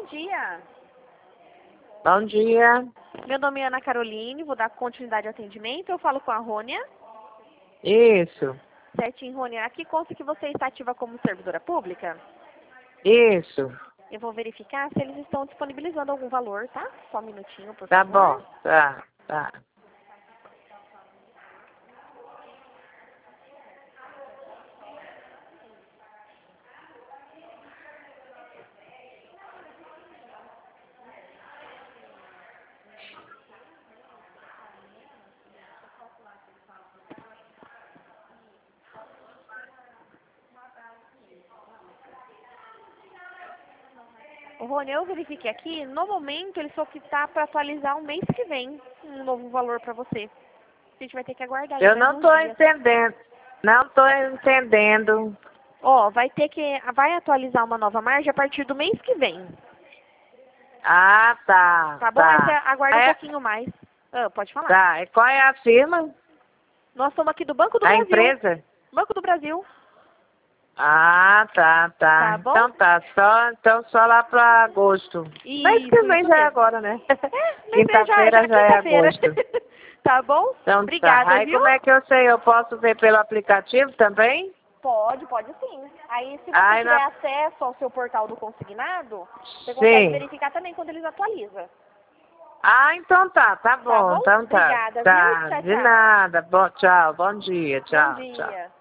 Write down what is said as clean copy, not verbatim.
dia. Bom dia. Meu nome é Ana Caroline, vou dar continuidade ao atendimento. Eu falo com a Rônia. Isso. Certinho, Rônia. Aqui consta que você está ativa como servidora pública. Isso. Eu vou verificar se eles estão disponibilizando algum valor, tá? Só um minutinho, por Tá favor. bom. Tá. O Rony, eu verifiquei aqui, no momento ele só que tá para atualizar o mês que vem um novo valor para você. A gente vai ter que aguardar. Eu mais não uns tô dias. entendendo. Não tô entendendo. Ó, vai atualizar uma nova margem a partir do mês que vem. Ah, tá. Tá bom? Aí você aguarda um É, pouquinho mais. Ah, pode falar. tá. E qual é a firma? Nós somos aqui do Banco do A Brasil. empresa? Banco do Brasil. Ah, tá. Tá bom? Então tá. Então só lá pra agosto. Mês que vem Isso já é mesmo. agora, né? Mas Quinta-feira já é quinta-feira. agosto. Tá bom? Então tá. Obrigada, Aí viu? como é que eu sei? Eu posso ver pelo aplicativo também? Pode sim. Aí, se você Ai, tiver acesso ao seu portal do consignado, você consegue Sim. verificar também quando eles atualizam. Ah, então tá Tá bom. bom? Então tá. Obrigada, viu? Tá. Tchau, De tchau. nada. Bom, tchau. Bom dia. Bom Tchau. dia.